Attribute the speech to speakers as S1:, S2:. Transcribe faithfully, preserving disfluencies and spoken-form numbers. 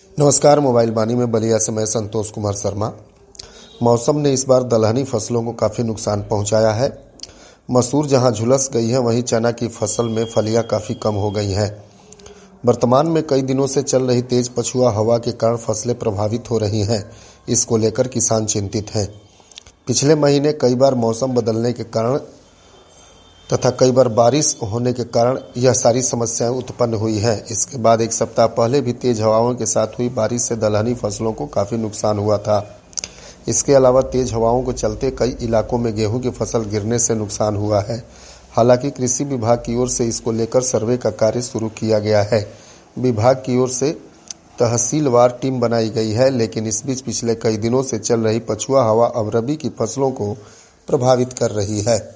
S1: नमस्कार। मोबाइल बानी में बलिया से मैं संतोष कुमार शर्मा। मौसम ने इस बार दलहनी फसलों को काफ़ी नुकसान पहुंचाया है। मसूर जहां झुलस गई है, वहीं चना की फसल में फलियां काफ़ी कम हो गई हैं। वर्तमान में कई दिनों से चल रही तेज पछुआ हवा के कारण फसलें प्रभावित हो रही हैं। इसको लेकर किसान चिंतित हैं। पिछले महीने कई बार मौसम बदलने के कारण तथा कई बार बारिश होने के कारण यह सारी समस्याएं उत्पन्न हुई हैं। इसके बाद एक सप्ताह पहले भी तेज हवाओं के साथ हुई बारिश से दलहनी फसलों को काफ़ी नुकसान हुआ था। इसके अलावा तेज हवाओं के चलते कई इलाकों में गेहूं की फसल गिरने से नुकसान हुआ है। हालांकि कृषि विभाग की ओर से इसको लेकर सर्वे का कार्य शुरू किया गया है। विभाग की ओर से तहसीलवार टीम बनाई गई है, लेकिन इस बीच पिछले कई दिनों से चल रही पछुआ हवा अब रबी की फसलों को प्रभावित कर रही है।